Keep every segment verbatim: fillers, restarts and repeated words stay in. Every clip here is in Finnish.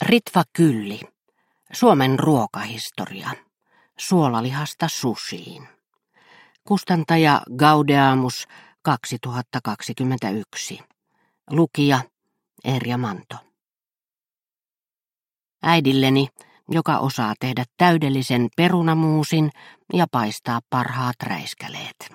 Ritva Kylli. Suomen ruokahistoria. Suolalihasta sushiin. Kustantaja Gaudeamus kaksituhattakaksikymmentäyksi. Lukija Erja Manto. Äidilleni, joka osaa tehdä täydellisen perunamuusin ja paistaa parhaat räiskäleet.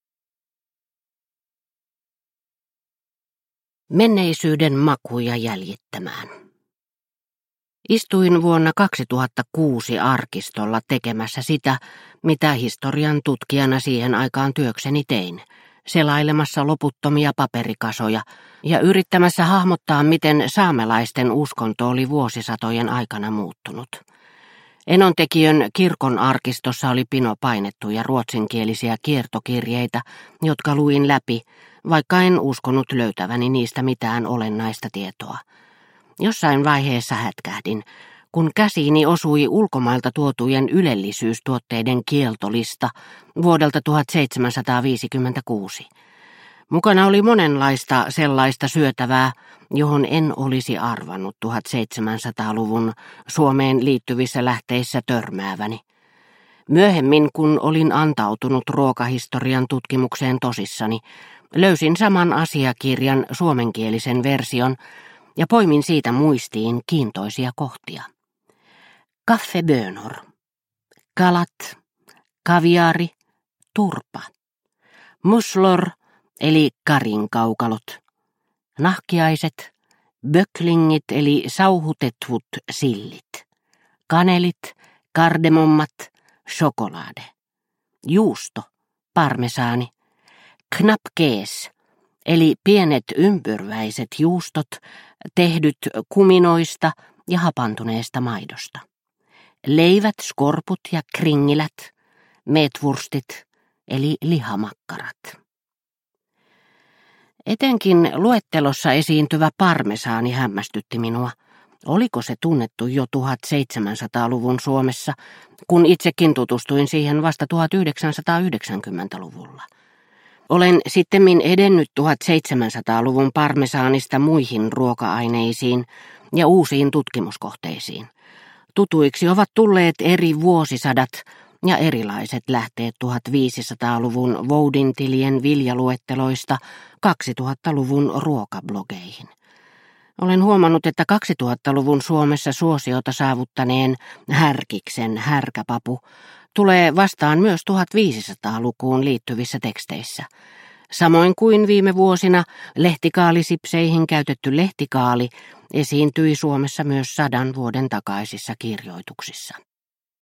Menneisyyden makuja jäljittämään. Istuin vuonna kaksituhattakuusi arkistolla tekemässä sitä, mitä historian tutkijana siihen aikaan työkseni tein, selailemassa loputtomia paperikasoja ja yrittämässä hahmottaa, miten saamelaisten uskonto oli vuosisatojen aikana muuttunut. Enontekiön kirkon arkistossa oli pino painettuja ruotsinkielisiä kiertokirjeitä, jotka luin läpi, vaikka en uskonut löytäväni niistä mitään olennaista tietoa. Jossain vaiheessa hätkähdin, kun käsiini osui ulkomailta tuotujen ylellisyystuotteiden kieltolista vuodelta tuhatseitsemänsataaviisikymmentäkuusi. Mukana oli monenlaista sellaista syötävää, johon en olisi arvannut tuhatseitsemänsataaluvun Suomeen liittyvissä lähteissä törmääväni. Myöhemmin, kun olin antautunut ruokahistorian tutkimukseen tosissani, löysin saman asiakirjan suomenkielisen version ja poimin siitä muistiin kiintoisia kohtia. Kaffebönor, kalat, kaviari, turpa, muslor eli karinkaukalot, nahkiaiset, böklingit eli sauhutetut sillit, kanelit, kardemommat, chokolade, juusto, parmesaani, knapkees eli pienet ympyrväiset juustot tehdyt kuminoista ja hapantuneesta maidosta, leivät, skorput ja kringilät, metvurstit eli lihamakkarat. Etenkin luettelossa esiintyvä parmesaani hämmästytti minua. Oliko se tunnettu jo tuhatseitsemänsataaluvun Suomessa, kun itsekin tutustuin siihen vasta tuhatyhdeksänsataayhdeksänkymmentäluvulla? Olen sittemmin edennyt tuhatseitsemänsataaluvun parmesaanista muihin ruoka-aineisiin ja uusiin tutkimuskohteisiin. Tutuiksi ovat tulleet eri vuosisadat ja erilaiset lähteet tuhatviisisataaluvun voudintilien viljaluetteloista kaksituhattaluvun ruokablogeihin. Olen huomannut, että kaksituhattaluvun Suomessa suosiota saavuttaneen härkiksen härkäpapu tulee vastaan myös tuhatviisisataalukuun liittyvissä teksteissä. Samoin kuin viime vuosina lehtikaalisipseihin käytetty lehtikaali esiintyi Suomessa myös sadan vuoden takaisissa kirjoituksissa.